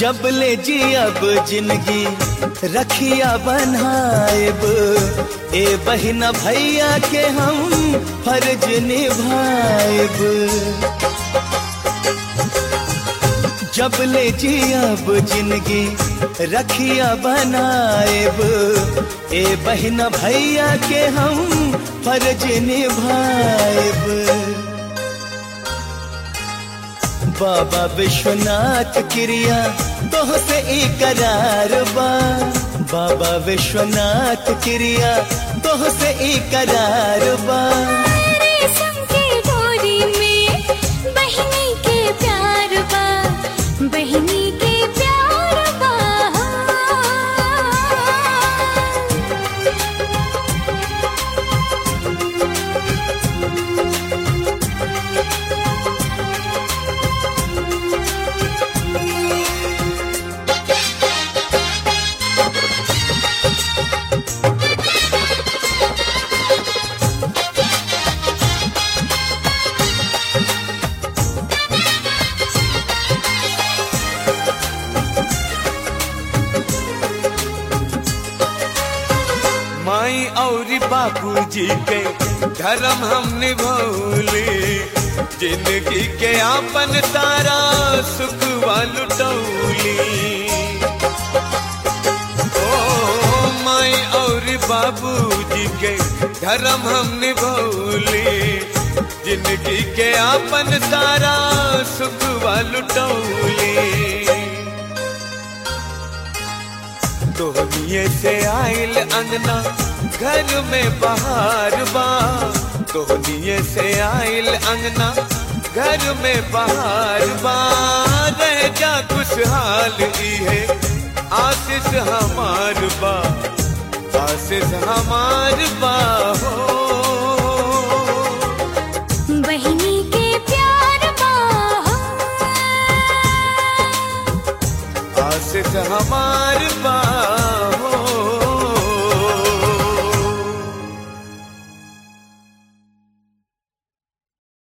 जब ले जी अब जिंदगी रखिया बनाएब, ए बहिना भैया के हम फर्ज निभाएब। जब ले जी अब जिंदगी रखिया बनाएब, ए बहिना भैया के हम फर्ज निभाएब। बाबा विश्वनाथ क्रिया तोह से इकरार बा, बाबा विश्वनाथ क्रिया तोह से इकरार बा। रेशम के डोरी में बहिनी के प्यार बा, बहिनी के प्यार बा। माई और बाबूजी के धर्म हम निभौली, जिंदगी के आपन तारा सुख लुटौली। ओ माई और बाबूजी के धर्म हम निभौली, जिंदगी के आपन तारा सुख लुटौली। तोहनिए से आइल अंगना घर में बहार बा, तोहनिए से आइल अंगना घर में बहार बा। रह जा खुशहाल है आशीष हमार बा, आशीष हमार बा हो। बहिनी के प्यार बा, आशीष हमार बा।